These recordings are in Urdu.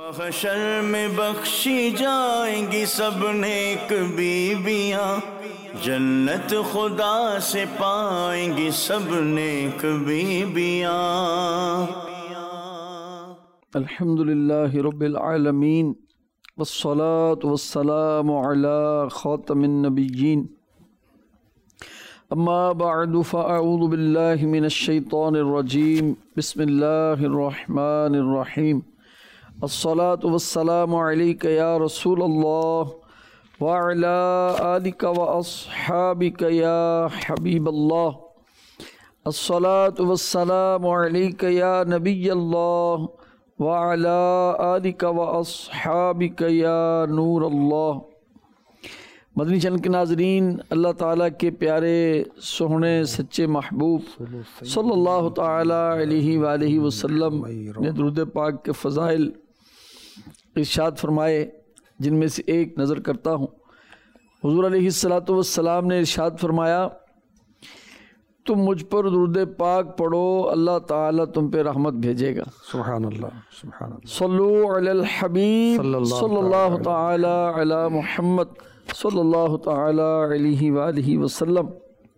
محشر میں بخشی جائیں گی سب نیک بیویاں، جنت خدا سے پائیں گی سب نیک بیویاں۔ الحمدللہ رب العالمین، والصلاة والسلام علی خاتم النبیین، اما بعد فاعوذ باللہ من الشیطان الرجیم، بسم اللہ الرحمن الرحیم۔ الصلاة والسلام علیک یا رسول اللہ وعلی آلک واصحابک یا حبیب اللہ۔ الصلاة والسلام علیک یا نبی اللہ وعلی آلک واصحابک یا نور اللہ۔ مدنی چینل کے ناظرین، اللہ تعالیٰ کے پیارے سوہنے سچے محبوب صلی اللہ تعالیٰ علیہ وآلہ وسلم نے درود پاک کے فضائل ارشاد فرمائے، جن میں سے ایک نظر کرتا ہوں۔ حضور علیہ السلام نے ارشاد فرمایا، تم مجھ پر درود پاک پڑھو، اللہ تعالیٰ تم پہ رحمت بھیجے گا۔ سبحان اللہ، سبحان اللہ۔ صلو علی الحبیب صلی اللہ تعالیٰ علی محمد صلی اللہ تعالیٰ علیہ وآلہ وسلم۔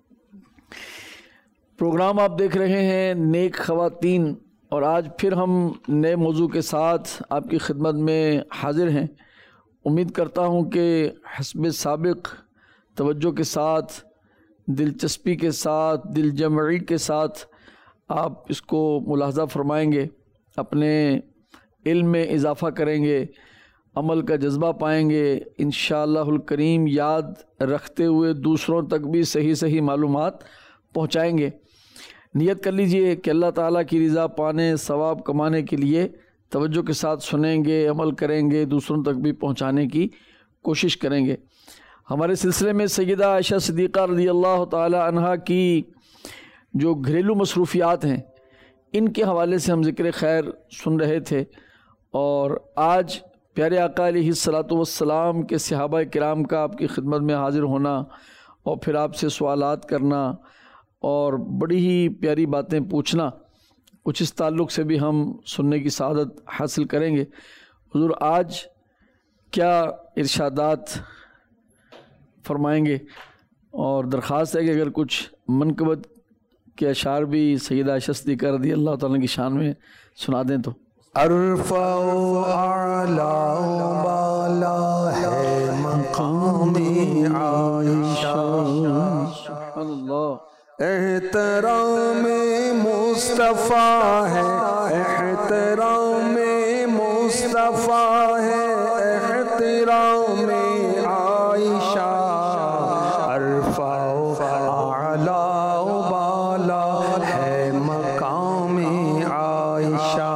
پروگرام آپ دیکھ رہے ہیں نیک خواتین، اور آج پھر ہم نئے موضوع کے ساتھ آپ کی خدمت میں حاضر ہیں۔ امید کرتا ہوں کہ حسب سابق توجہ کے ساتھ، دلچسپی کے ساتھ، دل جمعی کے ساتھ آپ اس کو ملاحظہ فرمائیں گے، اپنے علم میں اضافہ کریں گے، عمل کا جذبہ پائیں گے، انشاءاللہ الکریم یاد رکھتے ہوئے دوسروں تک بھی صحیح معلومات پہنچائیں گے۔ نیت کر لیجئے کہ اللہ تعالیٰ کی رضا پانے، ثواب کمانے کے لیے توجہ کے ساتھ سنیں گے، عمل کریں گے، دوسروں تک بھی پہنچانے کی کوشش کریں گے۔ ہمارے سلسلے میں سیدہ عائشہ صدیقہ رضی اللہ تعالیٰ عنہا کی جو گھریلو مصروفیات ہیں، ان کے حوالے سے ہم ذکر خیر سن رہے تھے، اور آج پیارے آقا علیہ السلام کے صحابہ کرام کا آپ کی خدمت میں حاضر ہونا، اور پھر آپ سے سوالات کرنا، اور بڑی ہی پیاری باتیں پوچھنا، کچھ اس تعلق سے بھی ہم سننے کی سعادت حاصل کریں گے۔ حضور آج کیا ارشادات فرمائیں گے، اور درخواست ہے کہ اگر کچھ منقبت کے اشعار بھی سیدہ عائشہ صدیقہ رضی اللہ تعالیٰ کی شان میں سنا دیں تو۔ ارفع اعلی بالا ہے مقام عائشہ، سبحان اللہ۔ احترام مصطفیٰ ہے، احترام مصطفیٰ ہے، احترام عائشہ۔ ارفع اعلی بالا ہے مقام عائشہ،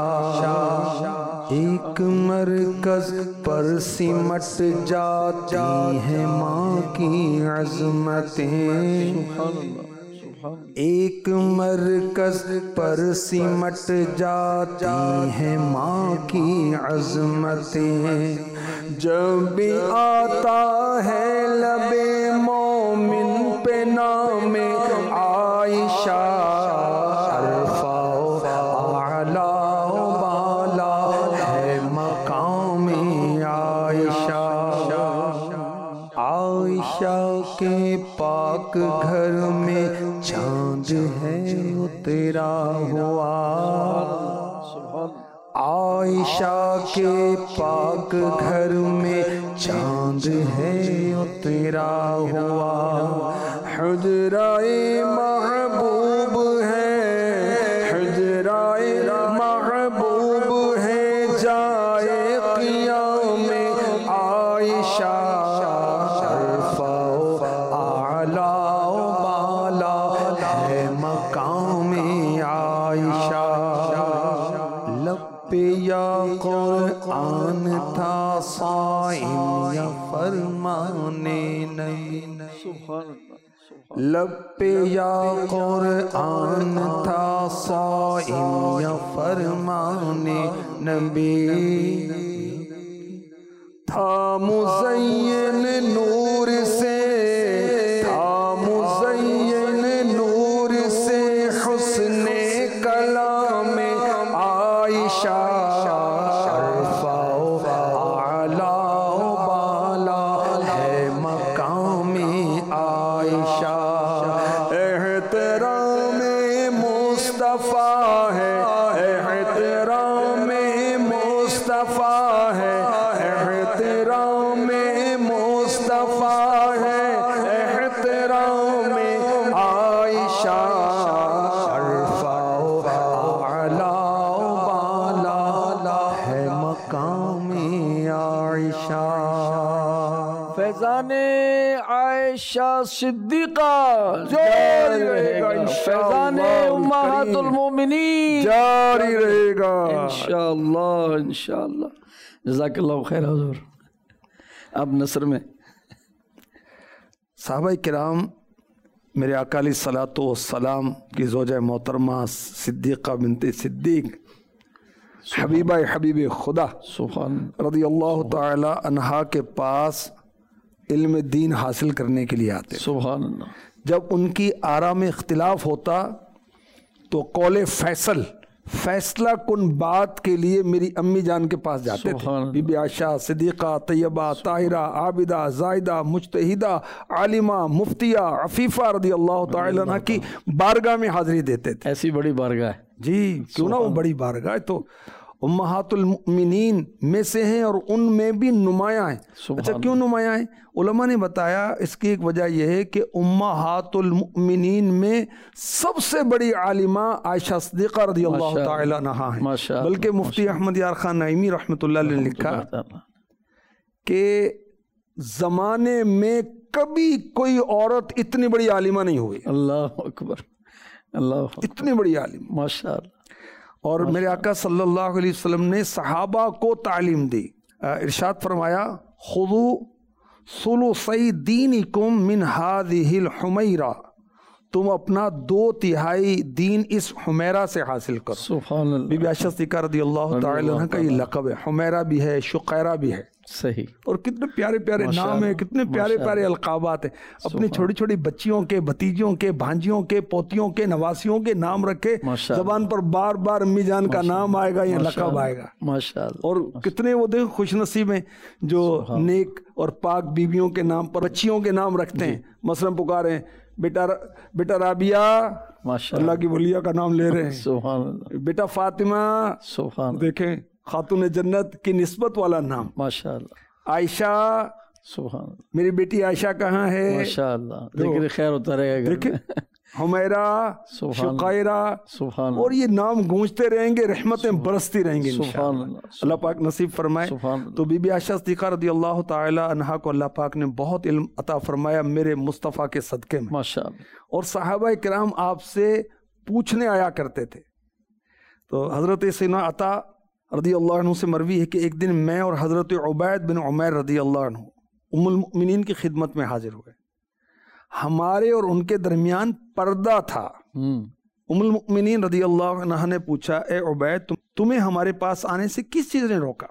ایک مرکز پر سمٹ جاتی ہیں ماں کی عظمتیں، ایک مرکز پر سمٹ جاتی ہیں ماں کی عظمتیں، جب بھی آتا ہے لب مومن پہ نام عائشہ۔ ارفع اعلی بالا ہے مقام عائشہ، عائشہ کے پاک گھر میں چاند ہے اترا ہوا، عائشہ کے پاک گھر میں چاند ہے اترا ہوا، حجرائے محبوب ہے، حجرائے محبوب ہے، جائے قیام عائشہ۔ ارفع اعلی بالا ہے مقام عائشہ، لب پہ یا قرآن تھا صائم یا فرمان نبی، لب پہ یا قرآن تھا صائم یا فرمان نبی، تھا مزین نور سے، تھا مزین نور سے حسن کلام عائشہ۔ ارفع مصطفیٰ ہے، احترام مصطفیٰ ہے، احترام عائشہ، شرفا اعلیٰ بالا ہے مقام عائشہ۔ فیضان عائشہ صدیقہ جاری رہے گا، فیضان امہات المومنین جاری رہے گا انشاءاللہ انشاءاللہ۔ جزاک اللہ خیر حضور۔ اب نثر میں صحابہ کرام میرے آقا علیہ الصلوۃ والسلام کی زوجہ محترمہ صدیقہ بنت صدیق، حبیبہ حبیب خدا سبحان رضی اللہ تعالی عنہا کے پاس علم دین حاصل کرنے کے لیے آتے۔ سبحان اللہ۔ جب ان کی آراء میں اختلاف ہوتا تو قول فیصلہ کن بات کے لیے میری امی جان کے پاس جاتے سبحان تھے، بی بی عائشہ صدیقہ طیبہ طاہرہ عابدہ زاہدہ مجتہدہ عالمہ مفتیہ عفیفہ رضی اللہ تعالی عنہ کی بارگاہ میں حاضری دیتے تھے۔ ایسی بڑی بارگاہ ہے جی کیوں نہ وہ بڑی بارگاہ ہے، تو امہات المؤمنین میں سے ہیں اور ان میں بھی نمایاں ہیں۔ اچھا کیوں نمایاں ہیں؟ علماء نے بتایا اس کی ایک وجہ یہ ہے کہ امہات المؤمنین میں سب سے بڑی عالمہ عائشہ صدیقہ رضی اللہ تعالی عنہا ہیں، بلکہ مفتی احمد یار خان نعیمی رحمۃ اللہ علیہ نے لکھا کہ زمانے میں کبھی کوئی عورت اتنی بڑی عالمہ نہیں ہوئی۔ اللہ اکبر، اللہ اتنی بڑی عالمہ ماشاء اللہ۔ اور میرے آقا صلی اللہ علیہ وسلم نے صحابہ کو تعلیم دی، ارشاد فرمایا خذوا ثلثی دینکم من ہذہ الحمیرہ، تم اپنا 2/3 دین اس حمیرہ سے حاصل کرو۔ سبحان اللہ۔ بی بی عائشہ صدیقہ رضی اللہ تعالی عنہ کا یہ لقب ہے، حمیرہ بھی ہے، شقیرہ بھی ہے۔ صحیح۔ اور کتنے پیارے پیارے نام ہیں، کتنے پیارے پیارے القابات ہیں۔ اپنی چھوٹی چھوٹی بچیوں کے، بھتیجوں کے، بھانجیوں کے، پوتیوں کے، نواسیوں کے نام رکھے، زبان پر بار بار امی جان کا نام آئے گا یا لقب آئے گا ماشاءاللہ۔ اور کتنے وہ دیکھو خوش نصیب ہیں جو نیک اور پاک بیویوں کے نام پر بچیوں کے نام رکھتے ہیں۔ مثلا پکارے بیٹا رابعہ، اللہ کی ولیہ کا نام لے رہے ہیں، سبحان اللہ۔ بیٹا فاطمہ، سبحان دیکھیں خاتون جنت کی نسبت والا نام، ماشاء اللہ۔ عائشہ، سبحان اللہ، میری بیٹی عائشہ کہاں ہے؟ ماشاء اللہ، ذکر خیر ہوتا رہے گا۔ دیکھیں حمیرہ، شقیرہ، سبحان اور یہ نام گونجتے رہیں گے، رحمتیں برستی رہیں گے سبحان انشاءاللہ۔ اللہ پاک نصیب فرمائے۔ تو بی بی عائشہ صدیقہ رضی اللہ تعالی عنہا کو اللہ پاک نے بہت علم عطا فرمایا میرے مصطفیٰ کے صدقے میں، ماشاء اللہ۔ اور صحابہ کرام آپ سے پوچھنے آیا کرتے تھے۔ تو حضرت سیدنا عطا رضی اللہ عنہ سے مروی ہے کہ ایک دن میں اور حضرت عبید بن عمیر رضی اللہ عنہ ام المؤمنین کی خدمت میں حاضر ہوئے، ہمارے اور ان کے درمیان پردہ تھا۔ ام المؤمنین رضی اللہ عنہ نے پوچھا، اے عبید تمہیں ہمارے پاس آنے سے کس چیز نے روکا؟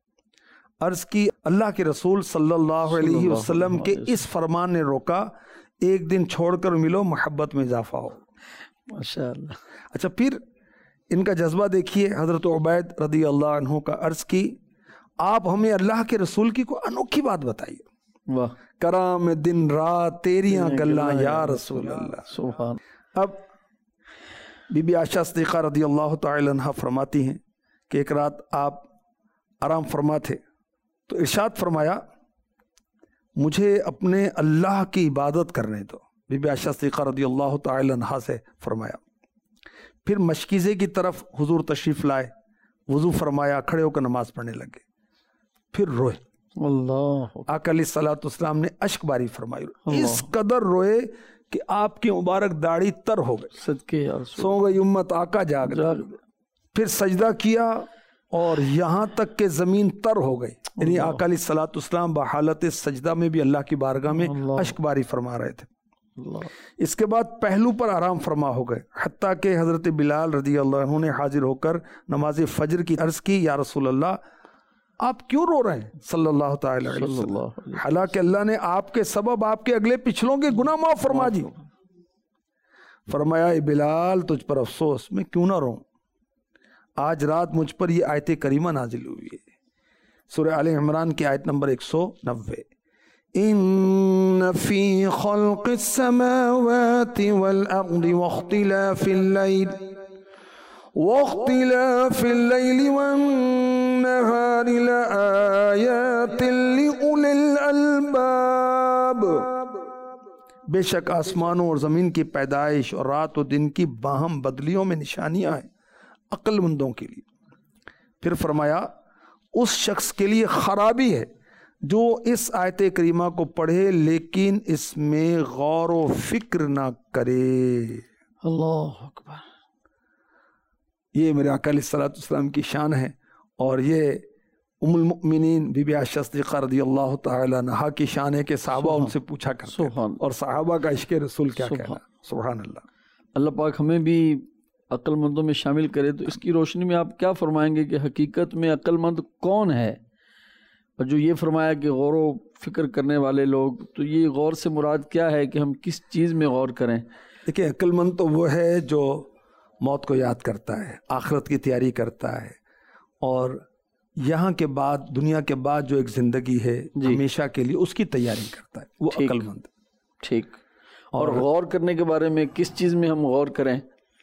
عرض کی اللہ کے رسول صلی اللہ علیہ وسلم کے اس فرمان نے روکا، ایک دن چھوڑ کر ملو، محبت میں اضافہ ہو۔ ماشاء اللہ۔ اچھا پھر ان کا جذبہ دیکھیے، حضرت عبید رضی اللہ عنہ کا عرض کی، آپ ہمیں اللہ کے رسول کی کوئی انوکھی بات بتائیے۔ واہ، کرام دن رات تیریاں گلاں یا رسول اللہ۔ سبحان۔ اب بی بی عائشہ صدیقہ رضی اللہ تعالی عنہ فرماتی ہیں کہ ایک رات آپ آرام فرما تھے تو ارشاد فرمایا، مجھے اپنے اللہ کی عبادت کرنے دو۔ بی بی عائشہ صدیقہ رضی اللہ تعالی عنہ سے فرمایا۔ پھر مشکیزے کی طرف حضور تشریف لائے، وضو فرمایا، کھڑے ہو کر نماز پڑھنے لگے، پھر روئے۔ اللہ، آقا علیہ الصلوۃ والسلام نے اشک باری فرمائی، اس قدر روئے کہ آپ کی مبارک داڑھی تر ہو گئی۔ صدقے یا رسول، سو گئی امت، آقا جاگ گئے۔ پھر سجدہ کیا اور یہاں تک کہ زمین تر ہو گئی، یعنی آقا علیہ الصلوۃ والسلام بحالت سجدہ میں بھی اللہ کی بارگاہ میں اشک باری فرما رہے تھے۔ اس کے بعد پہلو پر آرام فرما ہو گئے، حتیٰ کہ حضرت بلال رضی اللہ عنہ نے حاضر ہو کر نماز فجر کی عرض کی، یا رسول اللہ آپ کیوں رو رہے ہیں صلی اللہ تعالی علیہ وسلم، حالانکہ اللہ نے آپ کے سبب آپ کے اگلے پچھلوں کے گناہ معاف فرما دی۔ فرمایا، اے بلال تجھ پر افسوس، میں کیوں نہ رہوں، آج رات مجھ پر یہ آیت کریمہ نازل ہوئی ہے، سورہ آل عمران کی آیت نمبر 190، ان فی خلق السماوات والارض واختلاف اللیل والنہار النَّهَارِ لَآيَاتٍ لِأُولِي الْأَلْبَابِ، بے شک آسمانوں اور زمین کی پیدائش اور رات و دن کی باہم بدلیوں میں نشانیاں ہیں عقل مندوں کے لیے۔ پھر فرمایا اس شخص کے لیے خرابی ہے جو اس آیت کریمہ کو پڑھے لیکن اس میں غور و فکر نہ کرے۔ اللہ اکبر۔ یہ میرے آقا علیہ الصلوۃ والسلام کی شان ہے، اور یہ ام المؤمنین بی بی عائشہ صدیقہ رضی اللہ تعالی عنہا کی شان ہے کہ صحابہ ان سے پوچھا کرتے ہیں، اور صحابہ کا عشق رسول کیا کہنا۔ سبحان اللہ۔ اللہ پاک ہمیں بھی عقل مندوں میں شامل کرے۔ تو اس کی روشنی میں آپ کیا فرمائیں گے کہ حقیقت میں عقل مند کون ہے؟ اور جو یہ فرمایا کہ غور و فکر کرنے والے لوگ، تو یہ غور سے مراد کیا ہے کہ ہم کس چیز میں غور کریں؟ دیکھیں، عقل مند تو وہ ہے جو موت کو یاد کرتا ہے، آخرت کی تیاری کرتا ہے، اور یہاں کے بعد، دنیا کے بعد جو ایک زندگی ہے ہمیشہ کے لیے، اس کی تیاری کرتا ہے، وہ عقل مند۔ ٹھیک۔ اور غور کرنے کے بارے میں کس چیز میں ہم غور کریں؟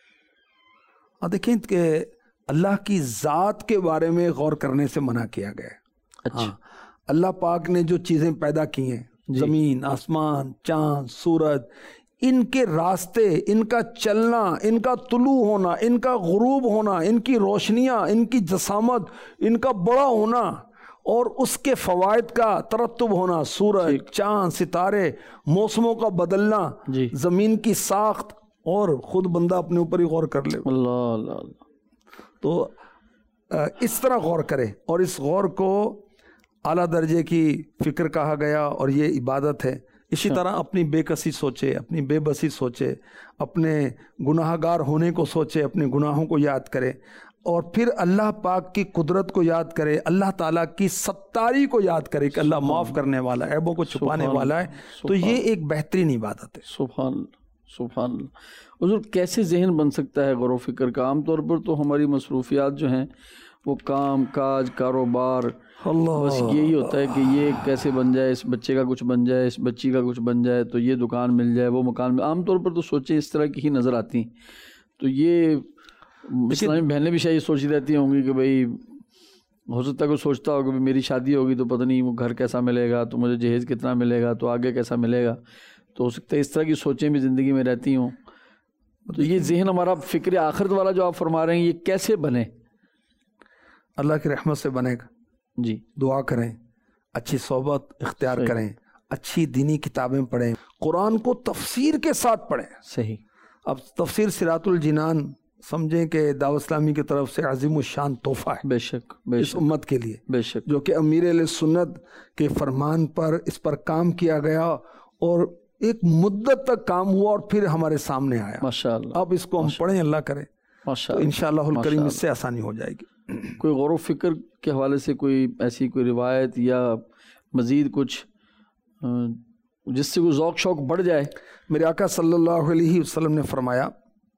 دیکھیں کہ اللہ کی ذات کے بارے میں غور کرنے سے منع کیا گیا ہے۔ اچھا۔ اللہ پاک نے جو چیزیں پیدا کی ہیں، زمین، آسمان، چاند، سورج، ان کے راستے، ان کا چلنا، ان کا طلوع ہونا، ان کا غروب ہونا، ان کی روشنیاں، ان کی جسامت، ان کا بڑا ہونا، اور اس کے فوائد کا ترتب ہونا، سورج، چاند، ستارے، موسموں کا بدلنا، زمین کی ساخت، اور خود بندہ اپنے اوپر ہی غور کر لے۔ اللہ اللہ اللہ۔ تو اس طرح غور کرے، اور اس غور کو اعلیٰ درجے کی فکر کہا گیا، اور یہ عبادت ہے۔ اسی طرح اپنی بے کسی سوچے، اپنی بے بسی سوچے، اپنے گناہ گار ہونے کو سوچے، اپنے گناہوں کو یاد کرے، اور پھر اللہ پاک کی قدرت کو یاد کرے، اللہ تعالیٰ کی ستاری کو یاد کرے کہ اللہ معاف کرنے والا ہے، عیبوں کو چھپانے والا ہے۔ تو یہ ایک بہترین عبادت ہے۔ سبحان اللہ، سبحان اللہ۔ حضور، کیسے ذہن بن سکتا ہے غور و فکر کا؟ عام طور پر تو ہماری مصروفیات جو ہیں وہ کام کاج، کاروبار، بس یہی ہوتا ہے کہ یہ کیسے بن جائے، اس بچے کا کچھ بن جائے، اس بچی کا کچھ بن جائے، تو یہ دکان مل جائے، وہ مکان عام طور پر تو سوچیں اس طرح کی ہی نظر آتی ہیں۔ تو یہ اسلامی بہنیں بھی شاید سوچی رہتی ہوں گی کہ بھئی ہو سکتا ہے کوئی سوچتا ہوگا کہ میری شادی ہوگی تو پتہ نہیں وہ گھر کیسا ملے گا، تو مجھے جہیز کتنا ملے گا، تو آگے کیسا ملے گا۔ تو ہو سکتا ہے اس طرح کی سوچیں بھی زندگی میں رہتی ہوں۔ تو یہ ذہن ہمارا فکر آخرت والا جو آپ فرما رہے ہیں، یہ کیسے بنے؟ اللہ کی رحمت سے بنے گا۔ جی، دعا کریں، اچھی صحبت اختیار کریں، اچھی دینی کتابیں پڑھیں، قرآن کو تفسیر کے ساتھ پڑھیں۔ صحیح۔ اب تفسیر صراط الجنان سمجھیں کہ دعوت اسلامی کی طرف سے عظیم الشان تحفہ ہے، بے شک، بے اس شک، امت کے لیے، بے شک، جو کہ امیر اہل سنت کے فرمان پر اس پر کام کیا گیا، اور ایک مدت تک کام ہوا، اور پھر ہمارے سامنے آیا۔ ماشاءاللہ۔ اب اس کو ہم پڑھیں، اللہ کرے تو انشاءاللہ الکریم اس سے آسانی ہو جائے گی۔ کوئی غور و فکر کے حوالے سے کوئی ایسی کوئی روایت یا مزید کچھ جس سے کوئی ذوق شوق بڑھ جائے؟ میرے آقا صلی اللہ علیہ وسلم نے فرمایا،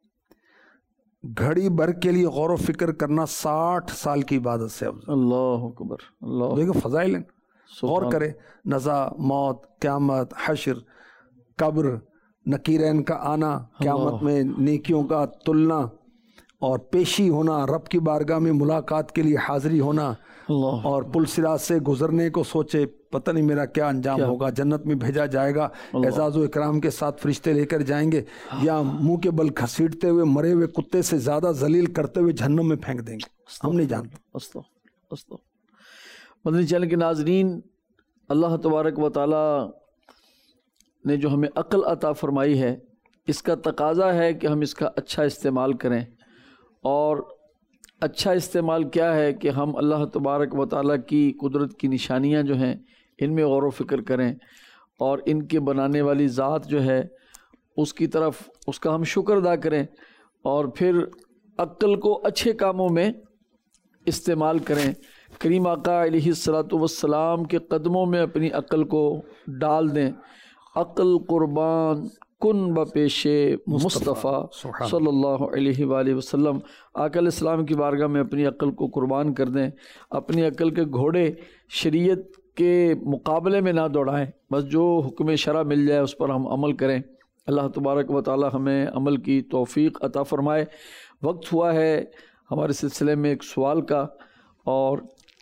گھڑی بھر کے لیے غور و فکر کرنا 60 سال کی عبادت سے افضل۔ اللہ اکبر، اللہ۔ دیکھو فضائل ہیں، غور کرے، نزا، موت، قیامت، حشر، قبر، نکیرین کا آنا، قیامت میں نیکیوں کا تلنا، اور پیشی ہونا، رب کی بارگاہ میں ملاقات کے لیے حاضری ہونا، اور پل صراط سے گزرنے کو سوچے، پتہ نہیں میرا کیا انجام ہوگا، جنت میں بھیجا جائے گا، اعزاز و اکرام کے ساتھ فرشتے لے کر جائیں گے، یا منہ کے بل گھسیٹتے ہوئے مرے ہوئے کتے سے زیادہ ذلیل کرتے ہوئے جہنم میں پھینک دیں گے، ہم نہیں جانتے۔ مدنی چینل کے ناظرین، اللہ تبارک و تعالی نے جو ہمیں عقل عطا فرمائی ہے، اس کا تقاضا ہے کہ ہم اس کا اچھا استعمال کریں۔ اور اچھا استعمال کیا ہے کہ ہم اللہ تبارک و تعالیٰ کی قدرت کی نشانیاں جو ہیں ان میں غور و فکر کریں، اور ان کے بنانے والی ذات جو ہے اس کی طرف اس کا ہم شکر ادا کریں، اور پھر عقل کو اچھے کاموں میں استعمال کریں۔ کریم آقا علیہ الصلاۃ والسلام کے قدموں میں اپنی عقل کو ڈال دیں۔ عقل قربان کن بپیش مصطفیٰ صلی اللہ علیہ وآلہ وسلم، آقا علیہ السلام کی بارگاہ میں اپنی عقل کو قربان کر دیں۔ اپنی عقل کے گھوڑے شریعت کے مقابلے میں نہ دوڑائیں، بس جو حکم شرع مل جائے اس پر ہم عمل کریں۔ اللہ تبارک و تعالی ہمیں عمل کی توفیق عطا فرمائے۔ وقت ہوا ہے ہمارے سلسلے میں ایک سوال کا، اور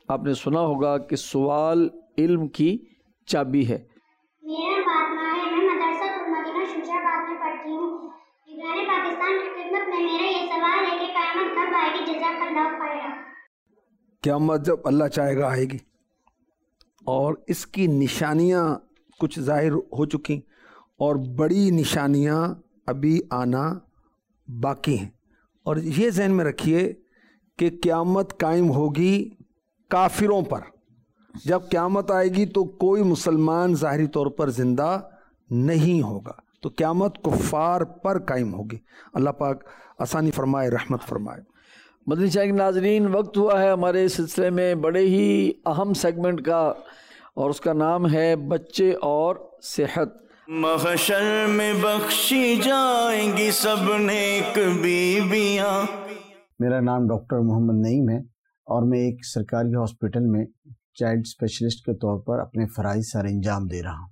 آپ نے سنا ہوگا کہ سوال علم کی چابی ہے۔ میرا فاطمہ ہے، میں مدرسہ المدینہ شجاع آباد میں پڑھتی ہوں۔ نگران پاکستان کی خدمت میں میرا یہ سوال ہے کہ قیامت کب آئے گی؟ جزاک اللہ خیرا۔ قیامت جب اللہ چاہے گا آئے گی، اور اس کی نشانیاں کچھ ظاہر ہو چکی اور بڑی نشانیاں ابھی آنا باقی ہیں۔ اور یہ ذہن میں رکھیے کہ قیامت قائم ہوگی کافروں پر۔ جب قیامت آئے گی تو کوئی مسلمان ظاہری طور پر زندہ نہیں ہوگا، تو قیامت کفار پر قائم ہوگی۔ اللہ پاک آسانی فرمائے، رحمت فرمائے۔ مدنی چینل کے ناظرین، وقت ہوا ہے ہمارے سلسلے میں بڑے ہی اہم سیگمنٹ کا، اور اس کا نام ہے بچے اور صحت۔ محشر میں بخشی جائیں گی سب نیک بیویاں۔ میرا نام ڈاکٹر محمد نعیم ہے اور میں ایک سرکاری ہاسپٹل میں چائلڈ اسپیشلسٹ کے طور پر اپنے فرائض سر انجام دے رہا ہوں۔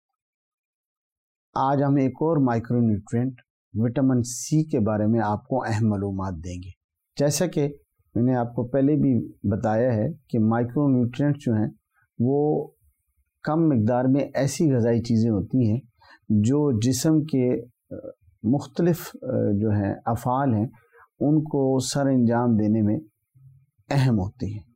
آج ہم ایک اور مائکرو نیوٹرینٹ وٹامن سی کے بارے میں آپ کو اہم معلومات دیں گے۔ جیسا کہ میں نے آپ کو پہلے بھی بتایا ہے کہ مائکرو نیوٹرینٹ جو ہیں وہ کم مقدار میں ایسی غذائی چیزیں ہوتی ہیں جو جسم کے مختلف جو ہیں افعال ہیں ان کو سر انجام دینے میں اہم ہوتی ہیں۔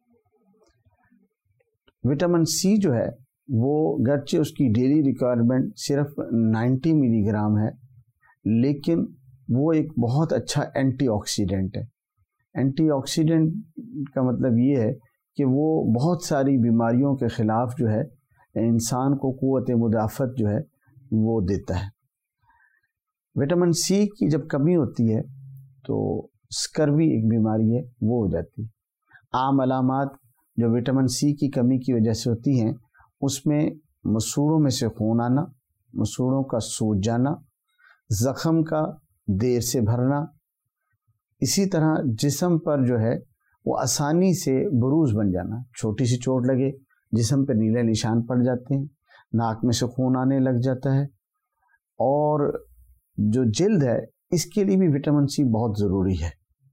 وٹامن سی جو ہے وہ گرچہ اس کی ڈیلی ریکوائرمنٹ صرف 90 ملی گرام ہے، لیکن وہ ایک بہت اچھا اینٹی آکسیڈنٹ ہے۔ اینٹی آکسیڈنٹ کا مطلب یہ ہے کہ وہ بہت ساری بیماریوں کے خلاف جو ہے انسان کو قوت مدافعت جو ہے وہ دیتا ہے۔ وٹامن سی کی جب کمی ہوتی ہے تو اسکروی ایک بیماری ہے، وہ ہو جاتی ہے۔ عام علامات جو وٹامن سی کی کمی کی وجہ سے ہوتی ہیں اس میں مسوڑوں میں سے خون آنا، مسوڑوں کا سوج جانا، زخم کا دیر سے بھرنا، اسی طرح جسم پر جو ہے وہ آسانی سے بروز بن جانا، چھوٹی سی چوٹ لگے جسم پہ نیلے نشان پڑ جاتے ہیں، ناک میں سے خون آنے لگ جاتا ہے۔ اور جو جلد ہے اس کے لیے بھی وٹامن سی بہت ضروری ہے۔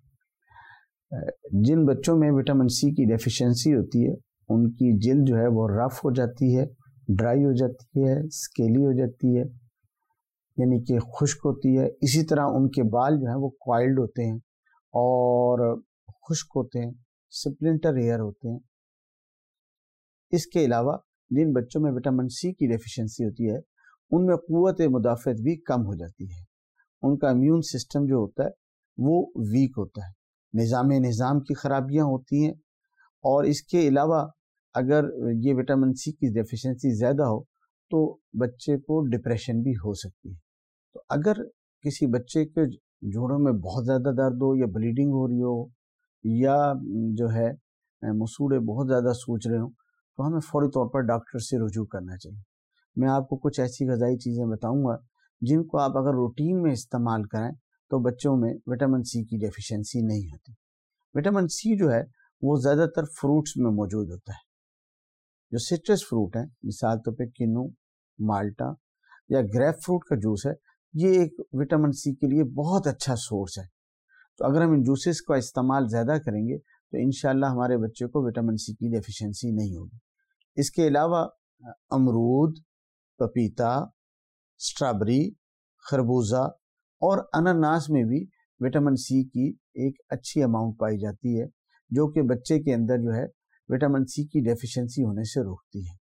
جن بچوں میں وٹامن سی کی ڈیفیشنسی ہوتی ہے ان کی جلد جو ہے وہ رف ہو جاتی ہے، ڈرائی ہو جاتی ہے، اسکیلی ہو جاتی ہے، یعنی کہ خشک ہوتی ہے۔ اسی طرح ان کے بال جو ہیں وہ کوائلڈ ہوتے ہیں اور خشک ہوتے ہیں، سپلنٹر ہیئر ہوتے ہیں۔ اس کے علاوہ جن بچوں میں وٹامن سی کی ڈیفیشنسی ہوتی ہے ان میں قوت مدافعت بھی کم ہو جاتی ہے، ان کا امیون سسٹم جو ہوتا ہے وہ ویک ہوتا ہے، نظام کی خرابیاں ہوتی ہیں۔ اور اس کے علاوہ اگر یہ وٹامن سی کی ڈیفیشنسی زیادہ ہو تو بچے کو ڈپریشن بھی ہو سکتی ہے۔ تو اگر کسی بچے کے جوڑوں میں بہت زیادہ درد ہو یا بلیڈنگ ہو رہی ہو یا جو ہے مسوڑے بہت زیادہ سوج رہے ہوں تو ہمیں فوری طور پر ڈاکٹر سے رجوع کرنا چاہیے۔ میں آپ کو کچھ ایسی غذائی چیزیں بتاؤں گا جن کو آپ اگر روٹین میں استعمال کریں تو بچوں میں وٹامن سی کی ڈیفیشنسی نہیں ہوتی۔ وٹامن سی جو ہے وہ زیادہ تر فروٹس میں موجود ہوتا ہے۔ جو سٹرس فروٹ ہیں، مثال طور پہ کنو، مالٹا یا گریپ فروٹ کا جوس ہے، یہ ایک وٹامن سی کے لیے بہت اچھا سورس ہے۔ تو اگر ہم ان جوسز کا استعمال زیادہ کریں گے تو انشاءاللہ ہمارے بچے کو وٹامن سی کی ڈیفیشنسی نہیں ہوگی۔ اس کے علاوہ امرود، پپیتا، اسٹرابری، خربوزہ اور انناس میں بھی وٹامن سی کی ایک اچھی اماؤنٹ پائی جاتی ہے جو کہ بچے کے اندر جو ہے وٹامن سی کی ڈیفیشنسی ہونے سے روکتی ہے۔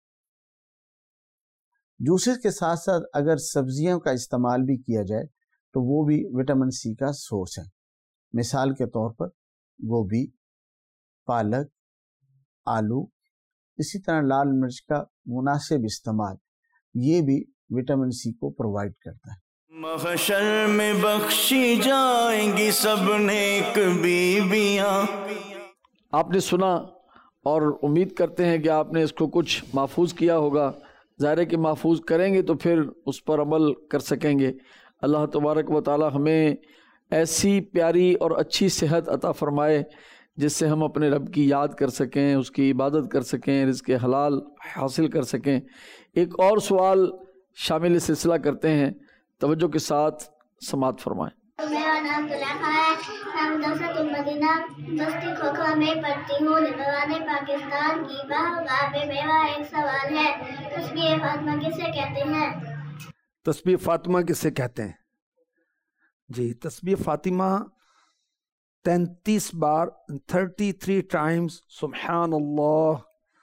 جوسز کے ساتھ ساتھ اگر سبزیوں کا استعمال بھی کیا جائے تو وہ بھی وٹامن سی کا سورس ہے۔ مثال کے طور پر گوبھی، پالک، آلو، اسی طرح لال مرچ کا مناسب استعمال یہ بھی وٹامن سی کو پرووائڈ کرتا ہے۔ محشر میں بخشی جائیں گی سب نیک بیویاں۔ آپ نے سنا اور امید کرتے ہیں کہ آپ نے اس کو کچھ محفوظ کیا ہوگا۔ ظاہر ہے کہ محفوظ کریں گے تو پھر اس پر عمل کر سکیں گے۔ اللہ تبارک و تعالی ہمیں ایسی پیاری اور اچھی صحت عطا فرمائے جس سے ہم اپنے رب کی یاد کر سکیں، اس کی عبادت کر سکیں، رزق حلال حاصل کر سکیں۔ ایک اور سوال شامل سلسلہ کرتے ہیں، توجہ کے ساتھ سماعت فرمائیں۔ میرا نام زلیخا ہے، میں مدرسۃ المدینہ بستی کھوکھا میں پڑھتی ہوں۔ نگران پاکستان کی بارگاہ میں میرا ایک سوال ہے، تسبیح فاطمہ کسے کہتے ہیں؟ تسبیح فاطمہ کسے کہتے ہیں؟ جی، تسبیح فاطمہ 33 بار 33 ٹائمز سبحان اللہ،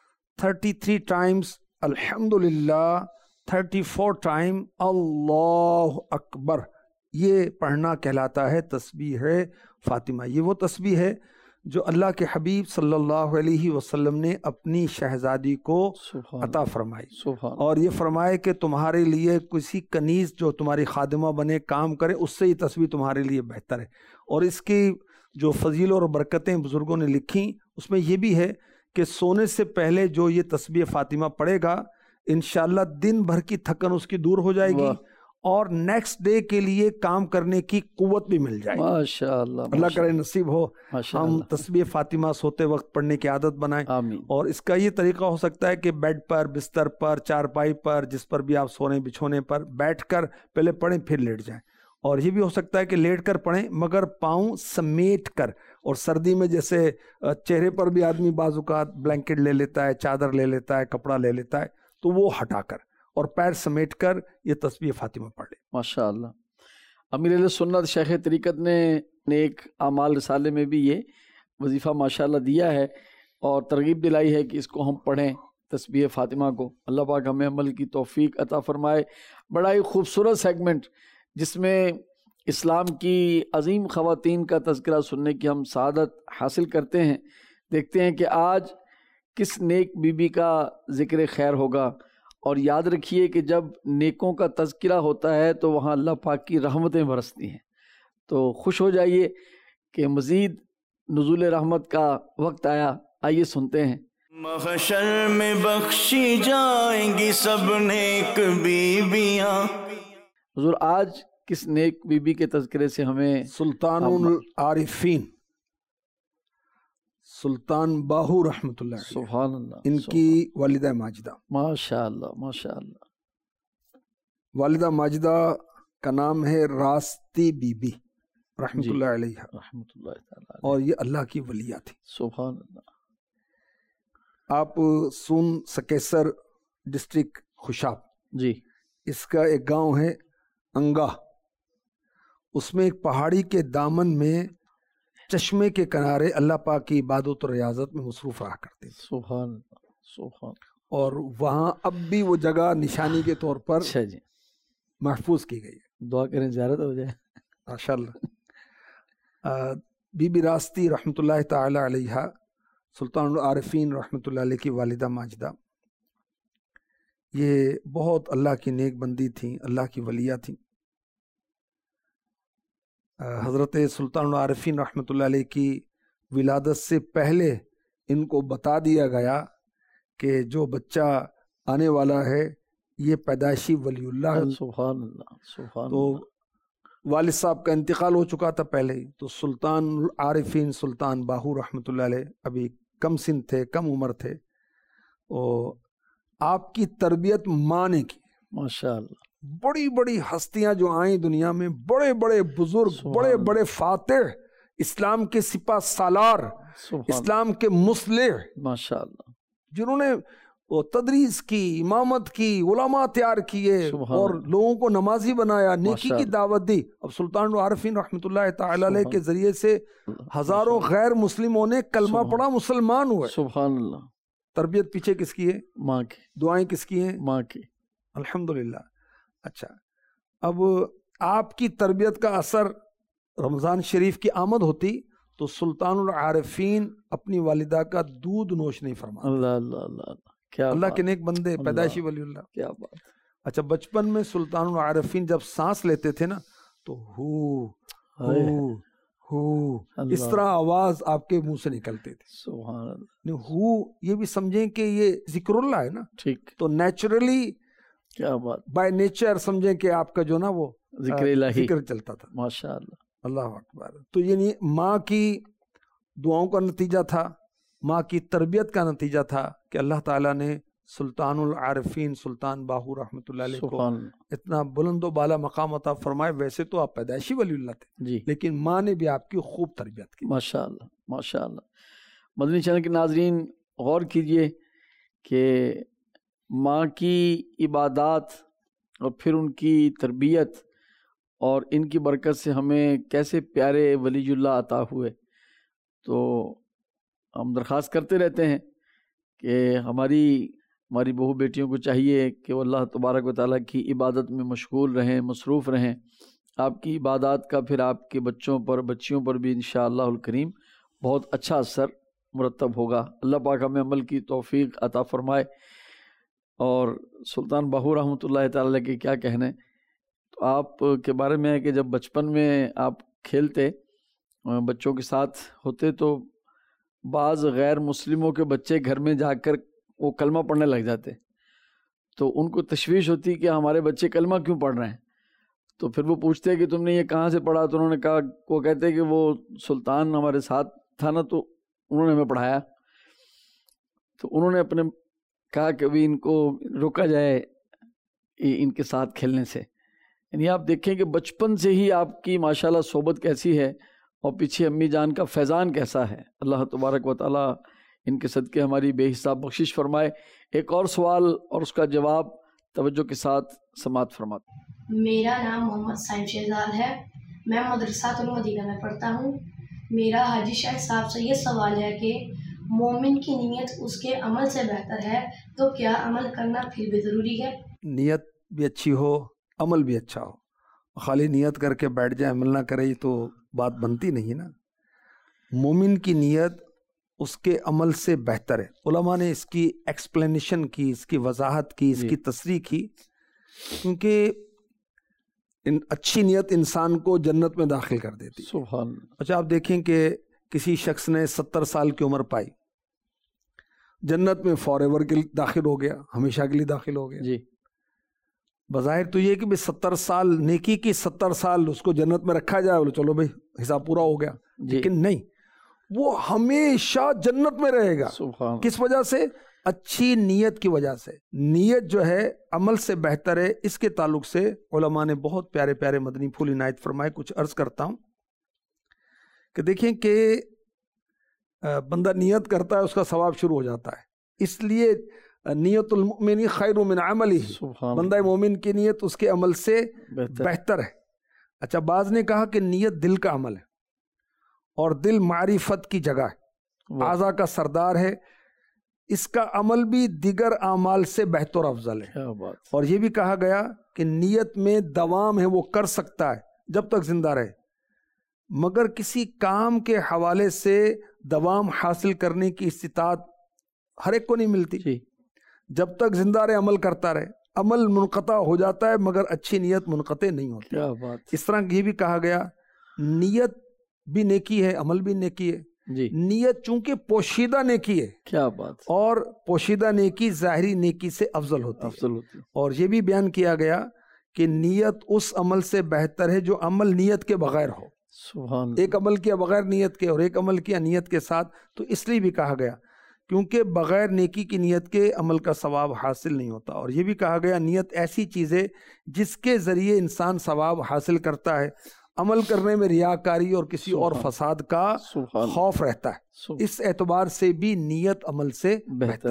33 ٹائمز الحمدللہ، 34 ٹائم اللہ اکبر، یہ پڑھنا کہلاتا ہے تسبیح فاطمہ۔ یہ وہ تسبیح ہے جو اللہ کے حبیب صلی اللہ علیہ وسلم نے اپنی شہزادی کو عطا فرمائی، اور یہ فرمائے کہ تمہارے لیے کسی کنیز جو تمہاری خادمہ بنے، کام کرے، اس سے یہ تسبیح تمہارے لیے بہتر ہے۔ اور اس کی جو فضیل اور برکتیں بزرگوں نے لکھیں، اس میں یہ بھی ہے کہ سونے سے پہلے جو یہ تسبیح فاطمہ پڑھے گا، انشاءاللہ دن بھر کی تھکن اس کی دور ہو جائے گی، اور نیکسٹ ڈے کے لیے کام کرنے کی قوت بھی مل جائے گی۔ ماشاءاللہ، اللہ کرے نصیب ہو ہم تسبیح فاطمہ سوتے وقت پڑھنے کی عادت بنائیں۔ آمین۔ اور اس کا یہ طریقہ ہو سکتا ہے کہ بیڈ پر، بستر پر، چارپائی پر، جس پر بھی آپ سونے بچھونے پر بیٹھ کر پہلے پڑھیں، پھر لیٹ جائیں۔ اور یہ بھی ہو سکتا ہے کہ لیٹ کر پڑھیں مگر پاؤں سمیٹ کر، اور سردی میں جیسے چہرے پر بھی آدمی بعض اوقات بلینکٹ لے لیتا ہے، چادر لے لیتا ہے، کپڑا لے لیتا ہے، تو وہ ہٹا کر اور پیر سمیٹ کر یہ تسبیح فاطمہ پڑھ لے۔ ماشاءاللہ۔ امیر اہل سنت شیخ طریقت نے نیک اعمال رسالے میں بھی یہ وظیفہ ماشاءاللہ دیا ہے اور ترغیب دلائی ہے کہ اس کو ہم پڑھیں، تسبیح فاطمہ کو۔ اللہ پاک ہمیں عمل کی توفیق عطا فرمائے۔ بڑا ہی خوبصورت سیگمنٹ جس میں اسلام کی عظیم خواتین کا تذکرہ سننے کی ہم سعادت حاصل کرتے ہیں۔ دیکھتے ہیں کہ آج کس نیک بی بی کا ذکر خیر ہوگا، اور یاد رکھیے کہ جب نیکوں کا تذکرہ ہوتا ہے تو وہاں اللہ پاک کی رحمتیں برستی ہیں۔ تو خوش ہو جائیے کہ مزید نزول رحمت کا وقت آیا، آئیے سنتے ہیں۔ محشر میں بخشی جائیں گی سب نیک بیویاں۔ حضور آج کس نیک بی بی کے تذکرے سے ہمیں؟ سلطان العارفین سلطان باہو رحمۃ اللہ علیہ، سبحان اللہ، ان کی والدہ ماجدہ، ماشاءاللہ ماشاءاللہ، والدہ ماجدہ کا نام ہے راستی بی بی رحمۃ جی، اللہ علیہ، رحمۃ اللہ تعالیٰ، اور یہ اللہ کی ولیہ تھی۔ سبحان اللہ۔ آپ سون سکیسر ڈسٹرکٹ خوشاب، جی، اس کا ایک گاؤں ہے انگا، اس میں ایک پہاڑی کے دامن میں چشمے کے کنارے اللہ پاک کی عبادت و ریاضت میں مصروف رہا کرتے تھے، سبحان اللہ، سبحان۔ اور وہاں اب بھی وہ جگہ نشانی کے طور پر اچھا جی، محفوظ کی گئی ہے، دعا کریں زیارت ہو جائے۔ ماشاءاللہ۔ بی بی راستی رحمۃ اللہ تعالی علیہ، سلطان العارفین رحمۃ اللہ علیہ کی والدہ ماجدہ، یہ بہت اللہ کی نیک بندی تھیں، اللہ کی ولیہ تھیں۔ حضرت سلطان العارفین رحمۃ اللہ علیہ کی ولادت سے پہلے ان کو بتا دیا گیا کہ جو بچہ آنے والا ہے یہ پیدائشی ولی اللہ ہے۔ سبحان اللہ، سبحان تو اللہ۔ والد صاحب کا انتقال ہو چکا تھا پہلے ہی، تو سلطان العارفین سلطان باہو رحمۃ اللہ علیہ ابھی کم سن تھے، کم عمر تھے، اور آپ کی تربیت ماں نے کی۔ ماشاءاللہ، بڑی بڑی ہستیاں جو آئیں دنیا میں، بڑے بڑے بزرگ، بڑے بڑے فاتح، اسلام کے سپہ سالار، اسلام کے مصلح، ماشاءاللہ، جنہوں نے وہ تدریس کی، امامت کی، علماء تیار کیے اور لوگوں کو نمازی بنایا، نیکی کی دعوت دی۔ اب سلطان العارفین رحمۃ اللہ تعالی علیہ کے ذریعے سے ہزاروں غیر مسلموں نے کلمہ پڑھا، مسلمان ہوئے۔ سبحان اللہ۔ تربیت پیچھے کس کی ہے؟ ماں کی۔ دعائیں کس کی ہیں؟ ماں کی۔ الحمدللہ۔ اچھا، اب آپ کی تربیت کا اثر رمضان شریف کی آمد ہوتی تو سلطان العارفین اپنی والدہ کا دودھ نوش نہیں فرماتے۔ اللہ اللہ اللہ، کیا اللہ کے نیک بندے، پیدائشی ولی اللہ۔ کیا بات۔ اچھا، بچپن میں سلطان العارفین جب سانس لیتے تھے نا تو ہو ہو ہو اس طرح آواز آپ کے منہ سے نکلتے تھے۔ سبحان اللہ۔ ہو یہ بھی سمجھیں کہ یہ ذکر اللہ ہے نا، ٹھیک، تو نیچرلی، کیا بات، بائی نیچر سمجھیں کہ آپ کا جو نا وہ ذکر الہی ذکر چلتا تھا۔ ماشاءاللہ، اللہ اکبر۔ تو یعنی ماں کی دعاؤں کا نتیجہ تھا، ماں کی تربیت کا نتیجہ تھا کہ اللہ تعالیٰ نے سلطان العارفین سلطان باہو رحمۃ اللہ علیہ کو سبحان اللہ اتنا بلند و بالا مقام عطا فرمائے. ویسے تو آپ پیدائشی ولی اللہ تھے جی لیکن ماں نے بھی آپ کی خوب تربیت کی. ماشاء اللہ ماشاء اللہ. مدنی چینل کے ناظرین غور کیجئے کہ ماں کی عبادات اور پھر ان کی تربیت اور ان کی برکت سے ہمیں کیسے پیارے ولی اللہ عطا ہوئے. تو ہم درخواست کرتے رہتے ہیں کہ ہماری بہو بیٹیوں کو چاہیے کہ وہ اللہ تبارک و تعالیٰ کی عبادت میں مشغول رہیں، مصروف رہیں. آپ کی عبادات کا پھر آپ کے بچوں پر بچیوں پر بھی انشاءاللہ الکریم بہت اچھا اثر مرتب ہوگا. اللہ پاک ہمیں عمل کی توفیق عطا فرمائے. اور سلطان باہو رحمۃ اللہ تعالیٰ کے کیا کہنے. تو آپ کے بارے میں ہے کہ جب بچپن میں آپ کھیلتے بچوں کے ساتھ ہوتے تو بعض غیر مسلموں کے بچے گھر میں جا کر وہ کلمہ پڑھنے لگ جاتے، تو ان کو تشویش ہوتی کہ ہمارے بچے کلمہ کیوں پڑھ رہے ہیں. تو پھر وہ پوچھتے کہ تم نے یہ کہاں سے پڑھا. تو انہوں نے کہا، وہ کہتے کہ وہ سلطان ہمارے ساتھ تھا نا تو انہوں نے ہمیں پڑھایا. تو انہوں نے اپنے کہا کہ ابھی ان کو روکا جائے ان کے ساتھ کھیلنے سے. یعنی آپ دیکھیں کہ بچپن سے ہی آپ کی ماشاءاللہ صحبت کیسی ہے اور پیچھے امی جان کا فیضان کیسا ہے. اللہ تبارک و تعالیٰ ان کے صدقے ہماری بے حساب بخشش فرمائے. ایک اور سوال اور اس کا جواب توجہ کے ساتھ سماعت فرماتے. میرا نام محمد سائم شہزاد ہے. میں مدرسۃ المدینہ میں پڑھتا ہوں. میرا حاجی شاہ صاحب سے یہ سوال ہے کہ مومن کی نیت اس کے عمل سے بہتر ہے تو کیا عمل کرنا پھر بھی ضروری ہے؟ نیت بھی اچھی ہو عمل بھی اچھا ہو. خالی نیت کر کے بیٹھ جائے عمل نہ کرے تو بات بنتی نہیں نا. مومن کی نیت اس کے عمل سے بہتر ہے. علماء نے اس کی ایکسپلینیشن کی، اس کی وضاحت کی، اس کی تصریح کی، کیونکہ اچھی نیت انسان کو جنت میں داخل کر دیتی. سبحان اللہ. اچھا آپ دیکھیں کہ کسی شخص نے 70 سال کی عمر پائی، جنت میں فار ایور کے لیے داخل ہو گیا، ہمیشہ کے لیے داخل ہو گیا. جی بظاہر تو یہ کہ 70 سال نیکی کی 70 سال اس کو جنت میں رکھا جائے، بولے چلو بھائی حساب پورا ہو گیا. لیکن نہیں، وہ ہمیشہ جنت میں رہے گا. سبحان. کس وجہ سے؟ اچھی نیت کی وجہ سے. نیت جو ہے عمل سے بہتر ہے. اس کے تعلق سے علماء نے بہت پیارے پیارے مدنی پھول عنایت فرمائے. کچھ عرض کرتا ہوں کہ دیکھیں کہ بندہ نیت کرتا ہے اس کا ثواب شروع ہو جاتا ہے. اس لیے نیت المؤمن خیر من عملہ، بندہ مومن کی نیت اس کے عمل سے بہتر ہے. اچھا بعض نے کہا کہ نیت دل کا عمل ہے اور دل معرفت کی جگہ ہے، اعضاء کا سردار ہے. اس کا عمل بھی دیگر اعمال سے بہتر افضل ہے. اور یہ بھی کہا گیا کہ نیت میں دوام ہے، وہ کر سکتا ہے جب تک زندہ رہے، مگر کسی کام کے حوالے سے دوام حاصل کرنے کی استطاعت ہر ایک کو نہیں ملتی. جب تک زندہ رہے عمل کرتا رہے. عمل منقطع ہو جاتا ہے مگر اچھی نیت منقطع نہیں ہوتی. اس طرح یہ بھی کہا گیا نیت بھی نیکی ہے، عمل بھی نیکی ہے. نیت چونکہ پوشیدہ نیکی ہے، کیا بات، اور پوشیدہ نیکی ظاہری نیکی سے افضل ہوتی ہے. اور یہ بھی بیان کیا گیا کہ نیت اس عمل سے بہتر ہے جو عمل نیت کے بغیر ہو. سبحان. ایک عمل کیا بغیر نیت کے اور ایک عمل کیا نیت کے ساتھ. تو اس لیے بھی کہا گیا کیونکہ بغیر نیکی کی نیت کے عمل کا ثواب حاصل نہیں ہوتا. اور یہ بھی کہا گیا نیت ایسی چیز ہے جس کے ذریعے انسان ثواب حاصل کرتا ہے. عمل کرنے میں ریاکاری اور کسی اور فساد کا خوف رہتا ہے. اس اعتبار سے بھی نیت عمل سے بہتر.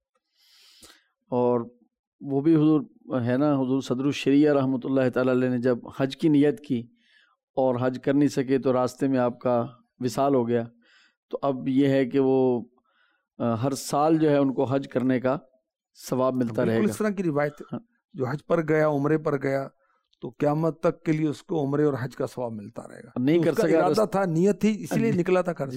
اور وہ بھی حضور ہے نا، حضور صدر الشریعہ رحمۃ اللہ تعالی علیہ نے جب حج کی نیت کی اور حج کر نہیں سکے تو راستے میں آپ کا وصال ہو گیا. تو اب یہ ہے کہ وہ ہر سال جو ہے ان کو حج کرنے کا ثواب ملتا رہے گا. اس طرح کی روایت جو حج پر گیا، عمرے پر گیا، تو قیامت تک کے لیے اس کو عمرے اور حج کا ثواب ملتا رہے گا. نہیں کر سکا، ارادہ تھا، نیت تھی، اسی لیے نکلا تھا کر.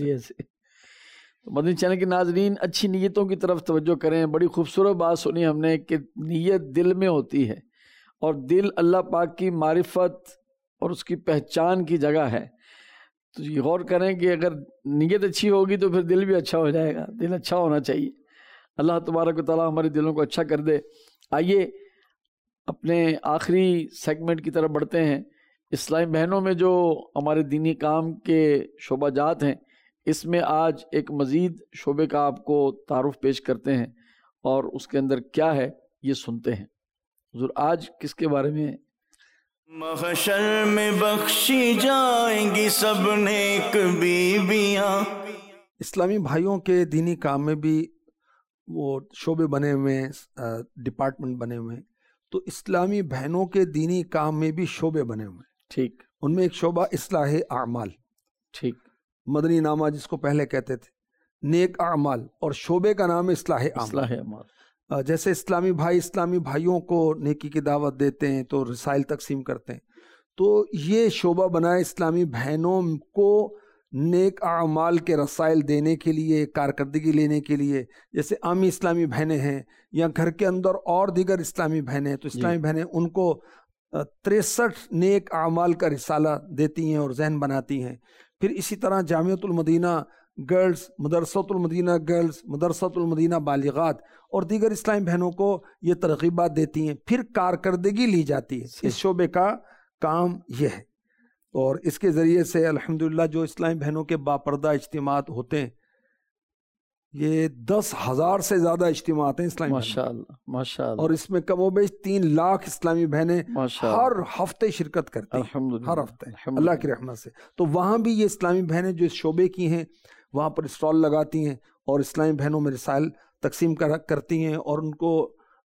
مدنی چینل کے ناظرین اچھی نیتوں کی طرف توجہ کریں. بڑی خوبصورت بات سنی ہم نے کہ نیت دل میں ہوتی ہے اور دل اللہ پاک کی معرفت اور اس کی پہچان کی جگہ ہے. تو یہ غور کریں کہ اگر نیت اچھی ہوگی تو پھر دل بھی اچھا ہو جائے گا. دل اچھا ہونا چاہیے. اللہ تبارک و تعالیٰ ہمارے دلوں کو اچھا کر دے. آئیے اپنے آخری سیگمنٹ کی طرف بڑھتے ہیں. اسلامی بہنوں میں جو ہمارے دینی کام کے شعبہ جات ہیں، اس میں آج ایک مزید شعبے کا آپ کو تعارف پیش کرتے ہیں. اور اس کے اندر کیا ہے یہ سنتے ہیں۔ حضور آج کس کے بارے میں؟ محشر میں بخشی جائیں گی سب نیک بیویاں۔ اسلامی بھائیوں کے دینی کام میں بھی وہ شعبے بنے ہوئے ہیں، ڈپارٹمنٹ بنے ہوئے ہیں، تو اسلامی بہنوں کے دینی کام میں بھی شعبے بنے ہوئے ہیں۔ ٹھیک۔ ان میں ایک شعبہ اصلاح اعمال، ٹھیک، مدنی نامہ جس کو پہلے کہتے تھے، نیک اعمال، اور شعبے کا نام ہے اصلاح اصلاح اعمال۔ اعمال۔ جیسے اسلامی بھائی اسلامی بھائیوں کو نیکی کی دعوت دیتے ہیں تو رسائل تقسیم کرتے ہیں، تو یہ شعبہ بنا ہے اسلامی بہنوں کو نیک اعمال کے رسائل دینے کے لیے، کارکردگی لینے کے لیے۔ جیسے عامی اسلامی بہنیں ہیں یا گھر کے اندر اور دیگر اسلامی بہنیں ہیں، تو اسلامی بہنیں ان کو 63 نیک اعمال کا رسالہ دیتی ہیں اور ذہن بناتی ہیں۔ پھر اسی طرح جامعۃ المدینہ گرلز، مدرسۃ المدینہ گرلز، مدرسۃ المدینہ بالغات اور دیگر اسلامی بہنوں کو یہ ترغیبات دیتی ہیں، پھر کارکردگی لی جاتی ہے۔ اس شعبے کا کام یہ ہے، اور اس کے ذریعے سے الحمدللہ جو اسلامی بہنوں کے باپردہ اجتماعات ہوتے ہیں، یہ 10,000 سے زیادہ اجتماعات ہیں اسلامی ماشاءاللہ ماشاءاللہ، اور اس میں کم و بیش 3 لاکھ اسلامی بہنیں ہر ہفتے شرکت کرتی ہیں، ہر ہفتے، اللہ کی رحمت سے۔ تو وہاں بھی یہ اسلامی بہنیں جو اس شعبے کی ہیں وہاں پر اسٹال لگاتی ہیں اور اسلامی بہنوں میں رسائل تقسیم کرتی ہیں اور ان کو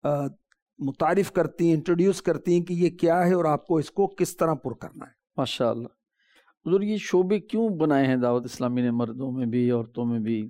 متعارف کرتی ہیں، انٹروڈیوس کرتی ہیں کہ یہ کیا ہے اور آپ کو اس کو کس طرح پر کرنا ہے۔ ماشاءاللہ۔ حضور یہ شعبے کیوں بنائے ہیں دعوت اسلامی نے، مردوں میں بھی عورتوں میں بھی؟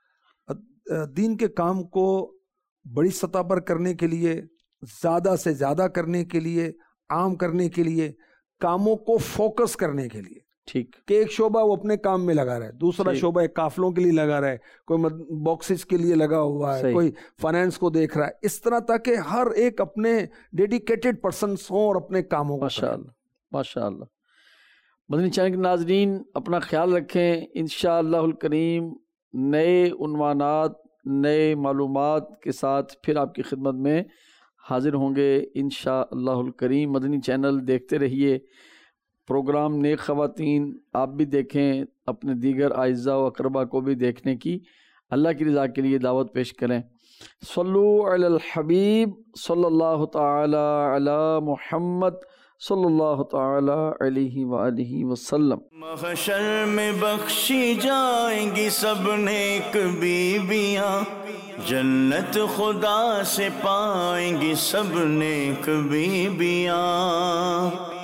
دین کے کام کو بڑی سطح پر کرنے کے لیے، زیادہ سے زیادہ کرنے کے لیے، عام کرنے کے لیے، کاموں کو فوکس کرنے کے لیے۔ ٹھیک، کہ ایک شعبہ وہ اپنے کام میں لگا رہا ہے، دوسرا شعبہ ایک قافلوں کے لیے لگا رہا ہے، کوئی باکسز کے لیے لگا ہوا ہے، کوئی فائنانس کو دیکھ رہا ہے، اس طرح تاکہ ہر ایک اپنے ڈیڈیکیٹڈ پرسنس ہوں اور اپنے کاموں کو۔ ماشاءاللہ ماشاءاللہ۔ مدنی چینل کے ناظرین اپنا خیال رکھیں، انشاءاللہ الکریم نئے عنوانات، نئے معلومات کے ساتھ پھر آپ کی خدمت میں حاضر ہوں گے انشاءاللہ الکریم۔ مدنی چینل دیکھتے رہیے، پروگرام نیک خواتین آپ بھی دیکھیں، اپنے دیگر اعزاء و اقربا کو بھی دیکھنے کی اللہ کی رضا کے لیے دعوت پیش کریں۔ صلو علی الحبیب صلی اللہ تعالی علی محمد صلی اللہ تعالی علیہ وآلہ وسلم۔ محشر میں بخشی جائیں گی سب نیک بیویاں، جنت خدا سے پائیں گی سب نیک بیویاں۔